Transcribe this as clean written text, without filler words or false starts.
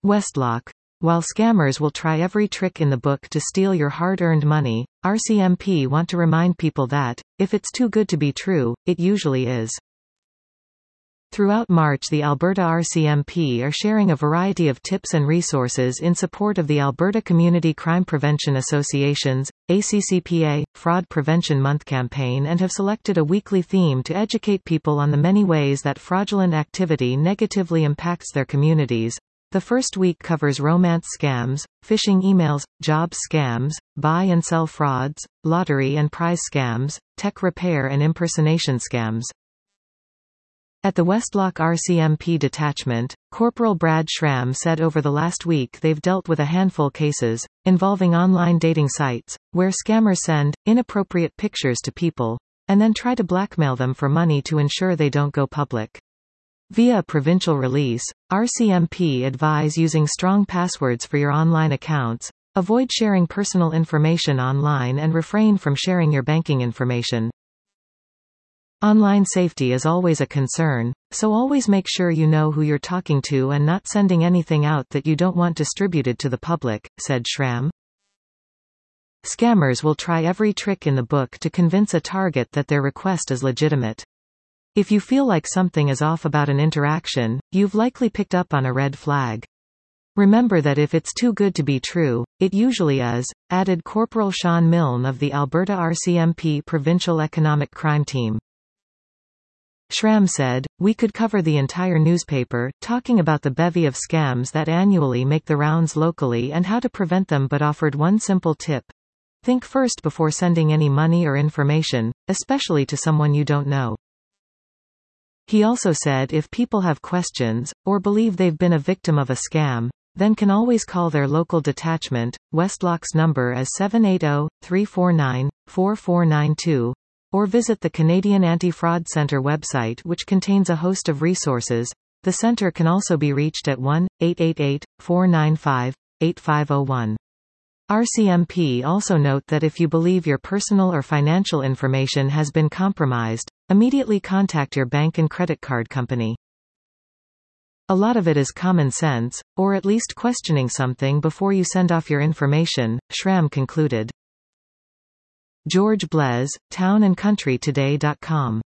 Westlock. While scammers will try every trick in the book to steal your hard-earned money, RCMP want to remind people that, if it's too good to be true, it usually is. Throughout March, the Alberta RCMP are sharing a variety of tips and resources in support of the Alberta Community Crime Prevention Association's ACCPA Fraud Prevention Month campaign and have selected a weekly theme to educate people on the many ways that fraudulent activity negatively impacts their communities. The first week covers romance scams, phishing emails, job scams, buy and sell frauds, lottery and prize scams, tech repair and impersonation scams. At the Westlock RCMP detachment, Corporal Brad Schramm said over the last week they've dealt with a handful cases, involving online dating sites, where scammers send inappropriate pictures to people, and then try to blackmail them for money to ensure they don't go public. Via a provincial release, RCMP advise using strong passwords for your online accounts, avoid sharing personal information online and refrain from sharing your banking information. Online safety is always a concern, so always make sure you know who you're talking to and not sending anything out that you don't want distributed to the public, said Schramm. Scammers will try every trick in the book to convince a target that their request is legitimate. If you feel like something is off about an interaction, you've likely picked up on a red flag. Remember that if it's too good to be true, it usually is, added Corporal Sean Milne of the Alberta RCMP Provincial Economic Crime Team. Schramm said, "We could cover the entire newspaper, talking about the bevy of scams that annually make the rounds locally and how to prevent them, but offered one simple tip. Think first before sending any money or information, especially to someone you don't know." He also said if people have questions, or believe they've been a victim of a scam, then can always call their local detachment. Westlock's number is 780-349-4492, or visit the Canadian Anti-Fraud Centre website, which contains a host of resources. The centre can also be reached at 1-888-495-8501. RCMP also note that if you believe your personal or financial information has been compromised, immediately contact your bank and credit card company. A lot of it is common sense, or at least questioning something before you send off your information, Schramm concluded. George Blez, townandcountrytoday.com